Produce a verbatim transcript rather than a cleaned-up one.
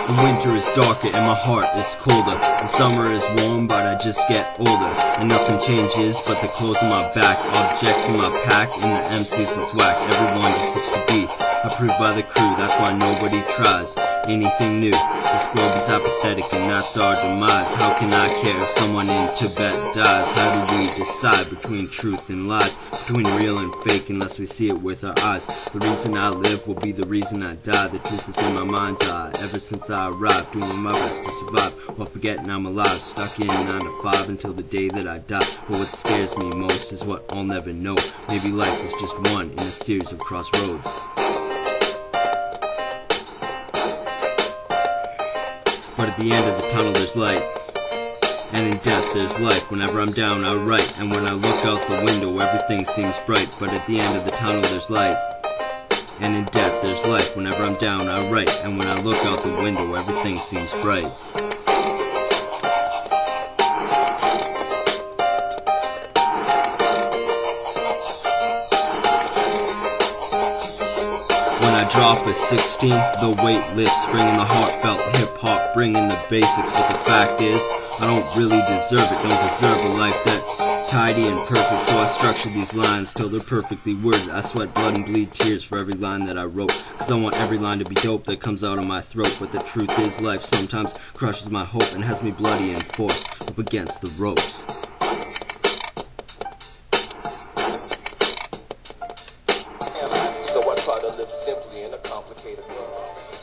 And winter is darker and my heart is colder. The summer is warm but I just get older. And nothing changes but the clothes on my back. Objects in my pack and the M Cs and swag. Everyone just looks to be approved by the crew. That's why nobody tries anything new. This globe is apathetic and that's our demise. How can I care if someone in Tibet dies? How do we decide between truth and lies? Between real and fake unless we see it with our eyes. The reason I live will be the reason I die. The truth is in my mind's eye. Ever since I arrived, doing my best to survive while forgetting I'm alive. Stuck in nine to five until the day that I die. But what scares me most is what I'll never know. Maybe life is just one in a series of crossroads. But at the end of the tunnel there's light, and in death there's life. Whenever I'm down I write, and when I look out the window everything seems bright. But at the end of the tunnel there's light, and in death there's life. Whenever I'm down I write, and when I look out the window everything seems bright. Drop at sixteen, the weight lifts, bringing the heartfelt hip-hop, bringing the basics. But the fact is, I don't really deserve it, don't deserve a life that's tidy and perfect. So I structure these lines till they're perfectly worded. I sweat blood and bleed tears for every line that I wrote, cause I want every line to be dope that comes out of my throat. But the truth is, life sometimes crushes my hope and has me bloody and forced up against the ropes. So I try to live simply in a complicated world.